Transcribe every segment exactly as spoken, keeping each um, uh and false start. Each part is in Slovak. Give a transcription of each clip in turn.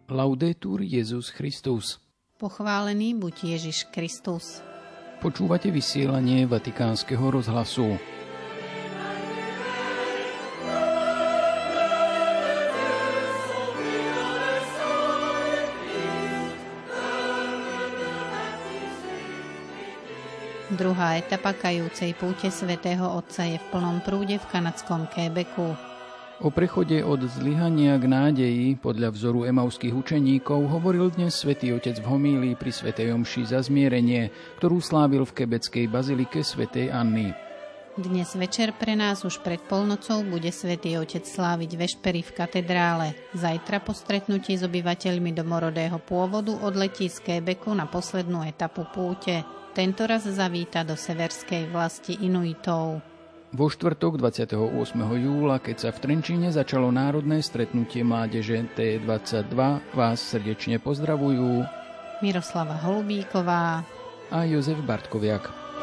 Laudetur Jesus Christus. Pochválený buď Ježiš Kristus. Počúvate vysielanie Vatikánskeho rozhlasu. Druhá etapa kajúcej púte svätého Otca je v plnom prúde v kanadskom Québecu. O prechode od zlyhania k nádeji podľa vzoru emauských učeníkov hovoril dnes svätý Otec v homílii pri svätej omši za zmierenie, ktorú slávil v quebeckej bazilike svätej Anny. Dnes večer pre nás už pred polnocou bude svätý Otec sláviť vešpery v katedrále. Zajtra po stretnutí s obyvateľmi domorodého pôvodu odletí z Québecu na poslednú etapu púte. Tentoraz zavíta do severskej vlasti Inuitov. Vo štvrtok dvadsiateho ôsmeho júla, keď sa v Trenčíne začalo národné stretnutie mládeže té dvadsaťdva, vás srdečne pozdravujú Miroslava Holubíková a Jozef Bartkoviak.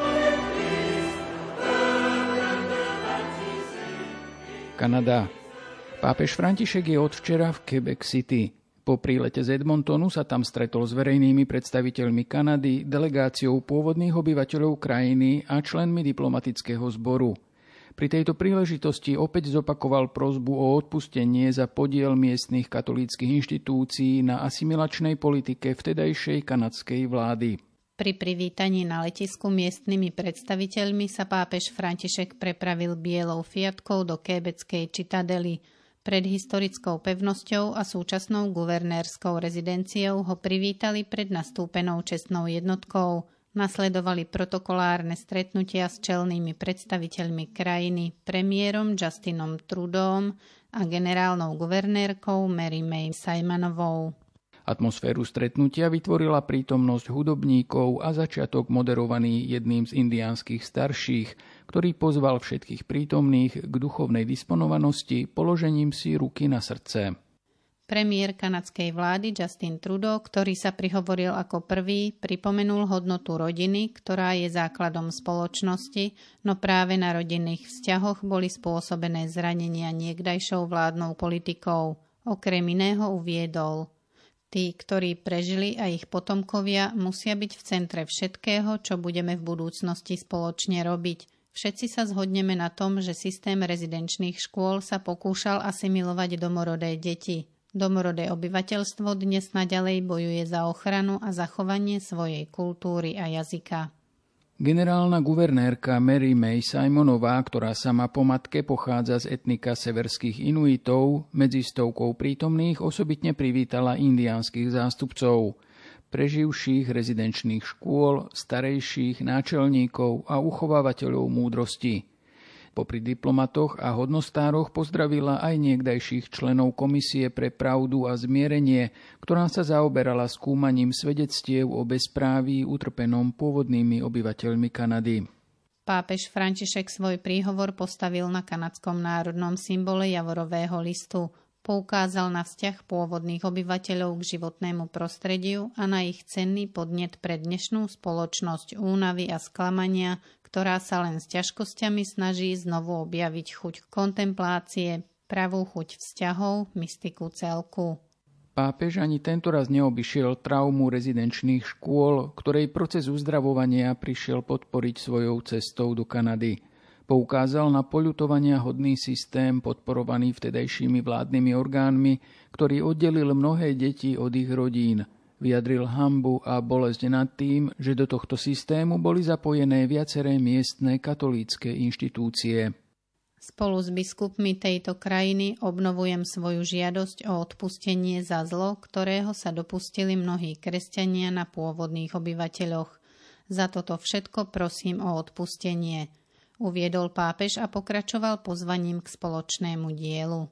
Kanada. Pápež František je od včera v Quebec City. Po prílete z Edmontonu sa tam stretol s verejnými predstaviteľmi Kanady, delegáciou pôvodných obyvateľov krajiny a členmi diplomatického zboru. Pri tejto príležitosti opäť zopakoval prosbu o odpustenie za podiel miestnych katolíckych inštitúcií na asimilačnej politike vtedajšej kanadskej vlády. Pri privítaní na letisku miestnymi predstaviteľmi sa pápež František prepravil bielou Fiatkou do quebeckej Citadely. Pred historickou pevnosťou a súčasnou guvernérskou rezidenciou ho privítali pred nastúpenou čestnou jednotkou. Nasledovali protokolárne stretnutia s čelnými predstaviteľmi krajiny, premiérom Justinom Trudeauom a generálnou guvernérkou Mary May Simonovou. Atmosféru stretnutia vytvorila prítomnosť hudobníkov a začiatok moderovaný jedným z indiánskych starších, ktorý pozval všetkých prítomných k duchovnej disponovanosti položením si ruky na srdce. Premiér kanadskej vlády Justin Trudeau, ktorý sa prihovoril ako prvý, pripomenul hodnotu rodiny, ktorá je základom spoločnosti, no práve na rodinných vzťahoch boli spôsobené zranenia niekdajšou vládnou politikou. Okrem iného uviedol: Tí, ktorí prežili a ich potomkovia, musia byť v centre všetkého, čo budeme v budúcnosti spoločne robiť. Všetci sa zhodneme na tom, že systém rezidenčných škôl sa pokúšal asimilovať domorodé deti. Domorodé obyvateľstvo dnes naďalej bojuje za ochranu a zachovanie svojej kultúry a jazyka. Generálna guvernérka Mary May Simonová, ktorá sama po matke pochádza z etnika severských Inuitov, medzi stovkou prítomných osobitne privítala indiánskych zástupcov, preživších rezidenčných škôl, starejších náčelníkov a uchovávateľov múdrosti. Popri diplomatoch a hodnostároch pozdravila aj niekdajších členov Komisie pre pravdu a zmierenie, ktorá sa zaoberala skúmaním svedectiev o bezpráví utrpenom pôvodnými obyvateľmi Kanady. Pápež František svoj príhovor postavil na kanadskom národnom symbole javorového listu. Poukázal na vzťah pôvodných obyvateľov k životnému prostrediu a na ich cenný podnet pre dnešnú spoločnosť únavy a sklamania, ktorá sa len s ťažkosťami snaží znovu objaviť chuť kontemplácie, pravú chuť vzťahov, mystiku celku. Pápež ani tentoraz neobyšiel traumu rezidenčných škôl, ktorej proces uzdravovania prišiel podporiť svojou cestou do Kanady. Poukázal na poľutovania hodný systém podporovaný vtedajšími vládnymi orgánmi, ktorý oddelil mnohé deti od ich rodín. Vyjadril hanbu a bolesť nad tým, že do tohto systému boli zapojené viaceré miestne katolícke inštitúcie. Spolu s biskupmi tejto krajiny obnovujem svoju žiadosť o odpustenie za zlo, ktorého sa dopustili mnohí kresťania na pôvodných obyvateľoch. Za toto všetko prosím o odpustenie, uviedol pápež a pokračoval pozvaním k spoločnému dielu.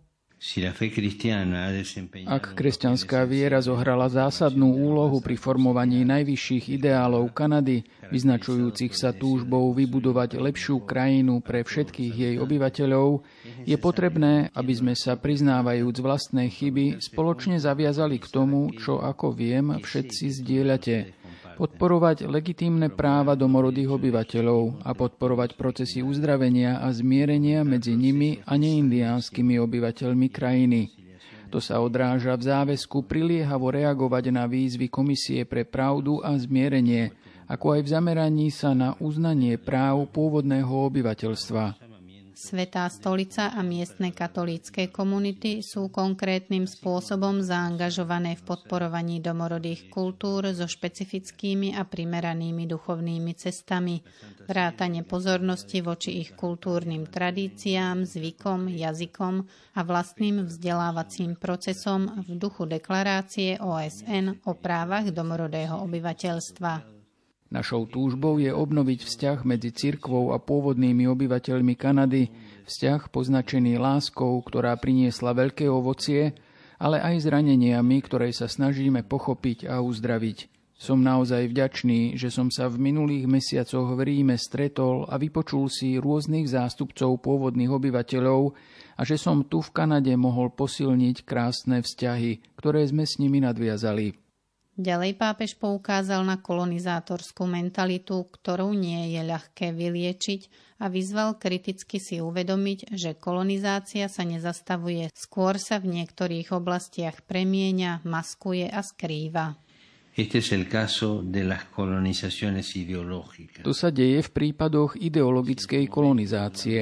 Ak kresťanská viera zohrala zásadnú úlohu pri formovaní najvyšších ideálov Kanady, vyznačujúcich sa túžbou vybudovať lepšiu krajinu pre všetkých jej obyvateľov, je potrebné, aby sme sa, priznávajúc vlastné chyby, spoločne zaviazali k tomu, čo, ako viem, všetci zdieľate. Podporovať legitímne práva domorodých obyvateľov a podporovať procesy uzdravenia a zmierenia medzi nimi a neindiánskymi obyvateľmi krajiny. To sa odráža v záväzku priliehavo reagovať na výzvy Komisie pre pravdu a zmierenie, ako aj v zameraní sa na uznanie práv pôvodného obyvateľstva. Svätá stolica a miestne katolícke komunity sú konkrétnym spôsobom zaangažované v podporovaní domorodých kultúr so špecifickými a primeranými duchovnými cestami, vrátane pozornosti voči ich kultúrnym tradíciám, zvykom, jazykom a vlastným vzdelávacím procesom v duchu deklarácie ó es en o právach domorodého obyvateľstva. Našou túžbou je obnoviť vzťah medzi cirkvou a pôvodnými obyvateľmi Kanady, vzťah poznačený láskou, ktorá priniesla veľké ovocie, ale aj zraneniami, ktoré sa snažíme pochopiť a uzdraviť. Som naozaj vďačný, že som sa v minulých mesiacoch v Ríme stretol a vypočul si rôznych zástupcov pôvodných obyvateľov a že som tu v Kanade mohol posilniť krásne vzťahy, ktoré sme s nimi nadviazali. Ďalej pápež poukázal na kolonizátorskú mentalitu, ktorú nie je ľahké vyliečiť a vyzval kriticky si uvedomiť, že kolonizácia sa nezastavuje, skôr sa v niektorých oblastiach premieňa, maskuje a skrýva. To sa deje v prípadoch ideologickej kolonizácie.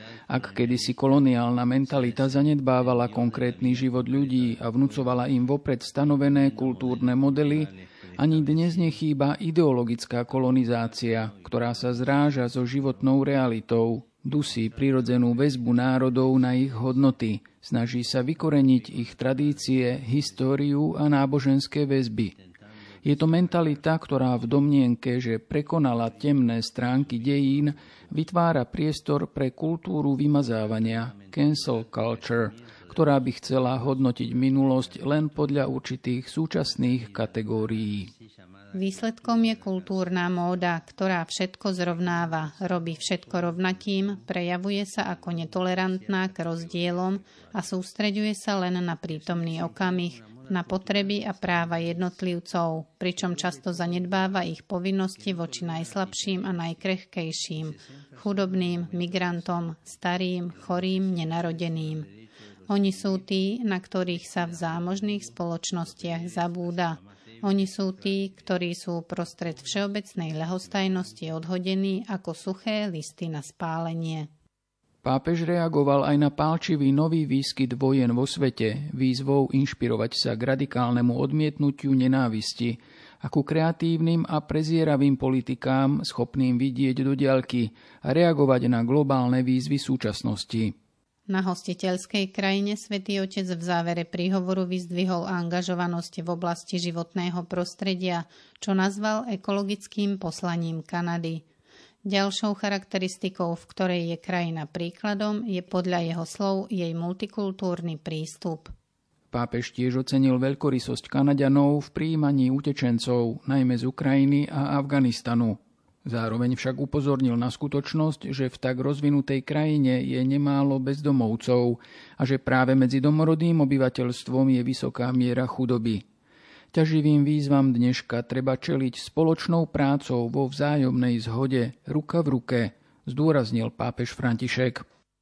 Ak kedysi koloniálna mentalita zanedbávala konkrétny život ľudí a vnucovala im vopred stanovené kultúrne modely, ani dnes nechýba ideologická kolonizácia, ktorá sa zráža so životnou realitou, dusí prirodzenú väzbu národov na ich hodnoty, snaží sa vykoreniť ich tradície, históriu a náboženské väzby. Je to mentalita, ktorá v domnienke, že prekonala temné stránky dejín, vytvára priestor pre kultúru vymazávania, cancel culture, ktorá by chcela hodnotiť minulosť len podľa určitých súčasných kategórií. Výsledkom je kultúrna móda, ktorá všetko zrovnáva, robí všetko rovnakým, prejavuje sa ako netolerantná k rozdielom a sústreďuje sa len na prítomný okamih, na potreby a práva jednotlivcov, pričom často zanedbáva ich povinnosti voči najslabším a najkrehkejším, chudobným, migrantom, starým, chorým, nenarodeným. Oni sú tí, na ktorých sa v zámožných spoločnostiach zabúda. Oni sú tí, ktorí sú prostred všeobecnej ľahostajnosti odhodení ako suché listy na spálenie. Pápež reagoval aj na pálčivý nový výskyt vojen vo svete, výzvou inšpirovať sa k radikálnemu odmietnutiu nenávisti a ku kreatívnym a prezieravým politikám schopným vidieť do diaľky a reagovať na globálne výzvy súčasnosti. Na hostiteľskej krajine Svätý Otec v závere príhovoru vyzdvihol angažovanosť v oblasti životného prostredia, čo nazval ekologickým poslaním Kanady. Ďalšou charakteristikou, v ktorej je krajina príkladom, je podľa jeho slov jej multikultúrny prístup. Pápež tiež ocenil veľkorysosť Kanaďanov v prijímaní utečencov, najmä z Ukrajiny a Afganistanu. Zároveň však upozornil na skutočnosť, že v tak rozvinutej krajine je nemálo bezdomovcov a že práve medzi domorodým obyvateľstvom je vysoká miera chudoby. Ťaživým výzvam dneška treba čeliť spoločnou prácou vo vzájomnej zhode, ruka v ruke, zdôraznil pápež František.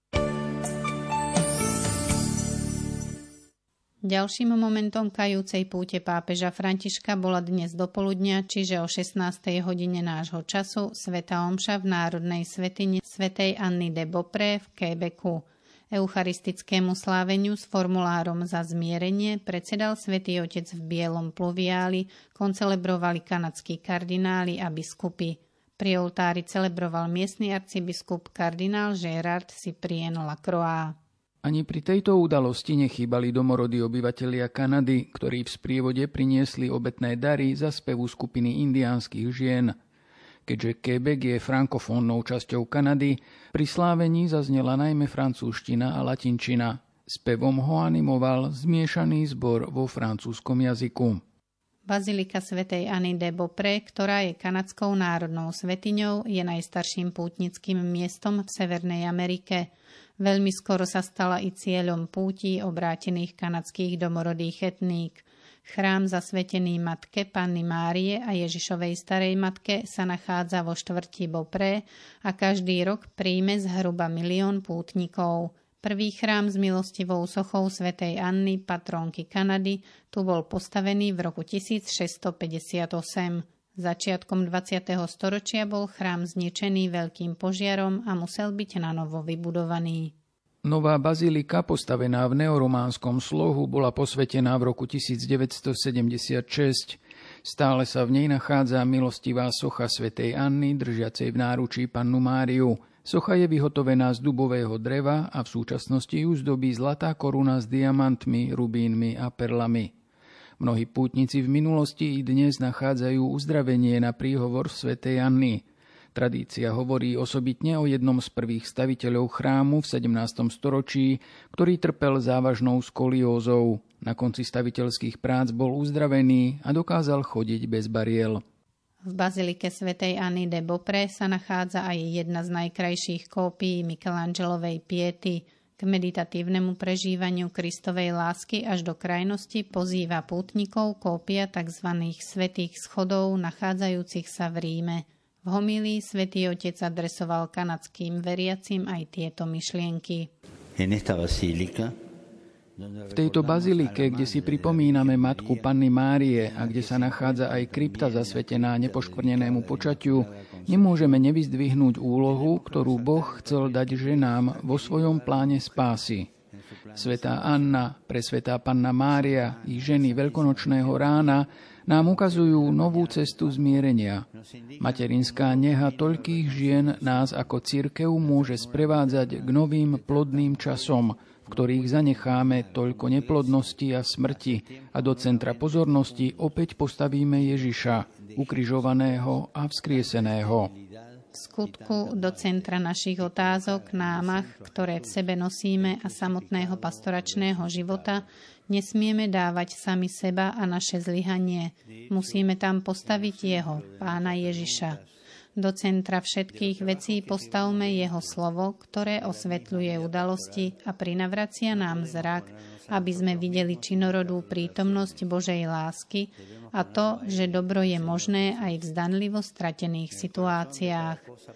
Ďalším momentom kajúcej púte pápeža Františka bola dnes dopoludnia, čiže o šestnástej hodine nášho času, svätá omša v národnej svätyni svätej Anny de Beaupré v Québecu. Eucharistickému sláveniu s formulárom za zmierenie predsedal Svätý Otec v bielom pluviáli, koncelebrovali kanadskí kardináli a biskupy. Pri oltári celebroval miestny arcibiskup kardinál Gérard Cyprien Lacroix. Ani pri tejto udalosti nechýbali domorodí obyvatelia Kanady, ktorí v sprievode priniesli obetné dary za spevu skupiny indiánskych žien. Keďže Québec je frankofónnou časťou Kanady, pri slávení zaznela najmä francúzština a latinčina. Spevom ho animoval zmiešaný zbor vo francúzskom jazyku. Bazilika svätej Anny de Beaupré, ktorá je kanadskou národnou svätyňou, je najstarším pútnickým miestom v Severnej Amerike. Veľmi skoro sa stala i cieľom pútí obrátených kanadských domorodých etník. Chrám zasvetený matke Panny Márie a Ježišovej starej matke sa nachádza vo štvrti Beaupré a každý rok príjme zhruba milión pútnikov. Prvý chrám s milostivou sochou svätej Anny, patrónky Kanady, tu bol postavený v roku tisícšesťstopäťdesiatosem. Začiatkom dvadsiateho storočia bol chrám zničený veľkým požiarom a musel byť nanovo vybudovaný. Nová bazilika, postavená v neorománskom slohu, bola posvetená v roku tisícdeväťstosedemdesiatšesť. Stále sa v nej nachádza milostivá socha svätej Anny, držiacej v náručí Pannu Máriu. Socha je vyhotovená z dubového dreva a v súčasnosti ju zdobí zlatá koruna s diamantmi, rubínmi a perlami. Mnohí pútnici v minulosti i dnes nachádzajú uzdravenie na príhovor svätej Anny. Tradícia hovorí osobitne o jednom z prvých staviteľov chrámu v sedemnástom storočí, ktorý trpel závažnou skoliózou. Na konci staviteľských prác bol uzdravený a dokázal chodiť bez bariel. V bazilike svätej Anny de Beaupré sa nachádza aj jedna z najkrajších kópií Michelangelovej Piety. K meditatívnemu prežívaniu Kristovej lásky až do krajnosti pozýva pútnikov kópia tzv. Svätých schodov nachádzajúcich sa v Ríme. V homílii Svätý Otec adresoval kanadským veriacim aj tieto myšlienky. V tejto bazilike, kde si pripomíname Matku Panny Márie a kde sa nachádza aj krypta zasvetená nepoškvrnenému počatiu, nemôžeme nevyzdvihnúť úlohu, ktorú Boh chcel dať ženám vo svojom pláne spásy. Svätá Anna, presvätá Panna Mária i ženy veľkonočného rána nám ukazujú novú cestu zmierenia. Materinská neha toľkých žien nás ako cirkev môže sprevádzať k novým plodným časom, v ktorých zanecháme toľko neplodnosti a smrti a do centra pozornosti opäť postavíme Ježiša, ukrižovaného a vzkrieseného. V skutku do centra našich otázok, námah, ktoré v sebe nosíme a samotného pastoračného života, nesmieme dávať sami seba a naše zlyhanie. Musíme tam postaviť Jeho, Pána Ježiša. Do centra všetkých vecí postavme Jeho slovo, ktoré osvetľuje udalosti a prinavracia nám zrak, aby sme videli činorodú prítomnosť Božej lásky a to, že dobro je možné aj v zdanlivo stratených situáciách.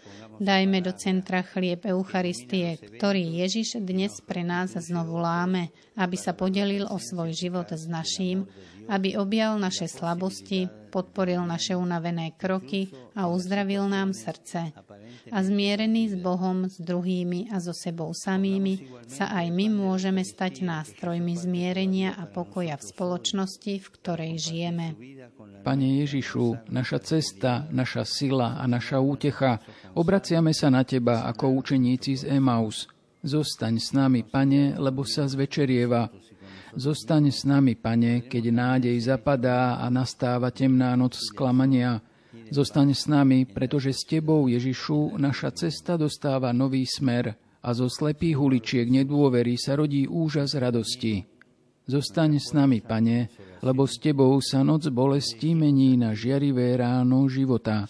Dajme do centra chlieb Eucharistie, ktorý Ježiš dnes pre nás znovu láme, aby sa podelil o svoj život s naším, aby objal naše slabosti, podporil naše unavené kroky a uzdravil nám srdce. A zmierený s Bohom, s druhými a so sebou samými sa aj my môžeme stať nástrojmi zmierenia a pokoja v spoločnosti, v ktorej žijeme. Pane Ježišu, naša cesta, naša sila a naša útecha, obraciame sa na Teba ako učeníci z Emaus. Zostaň s nami, Pane, lebo sa zvečerieva. Zostaň s nami, Pane, keď nádej zapadá a nastáva temná noc sklamania. Zostaň s nami, pretože s Tebou, Ježišu, naša cesta dostáva nový smer a zo slepých uličiek nedôvery sa rodí úžas radosti. Zostaň s nami, Pane, lebo s Tebou sa noc bolesti mení na žiarivé ráno života.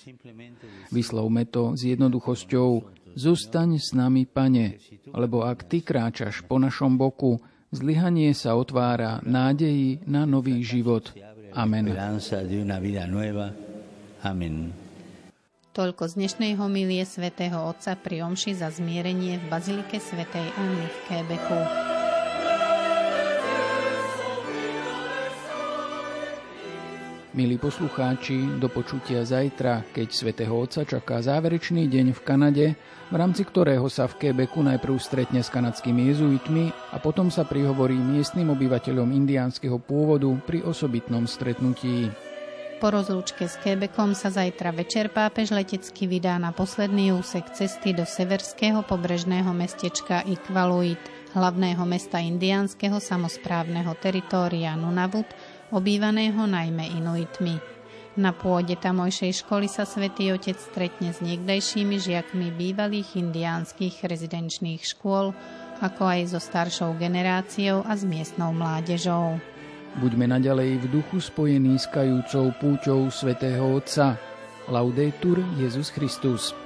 Vyslovme to s jednoduchosťou. Zostaň s nami, Pane, lebo ak Ty kráčaš po našom boku, zlyhanie sa otvára nádeji na nový život. Amen. Amen. Toľko z dnešnej homílie svätého Otca pri omši za zmierenie v bazilike svätej Anny v Québecu. Milí poslucháči, do počutia zajtra, keď svätého Otca čaká záverečný deň v Kanade, v rámci ktorého sa v Québecu najprv stretne s kanadskými jezuitmi a potom sa prihovorí miestnym obyvateľom indiánskeho pôvodu pri osobitnom stretnutí. Po rozlúčke s Québecom sa zajtra večer pápež letecky vydá na posledný úsek cesty do severského pobrežného mestečka Iqaluit, hlavného mesta indiánskeho samosprávneho teritória Nunavut, obývaného najmä Inuitmi. Na pôde tamojšej školy sa Svätý Otec stretne s niekdajšími žiakmi bývalých indiánskych rezidenčných škôl, ako aj so staršou generáciou a s miestnou mládežou. Buďme naďalej v duchu spojení s kajúcou púťou svätého Otca. Laudetur Jesus Christus.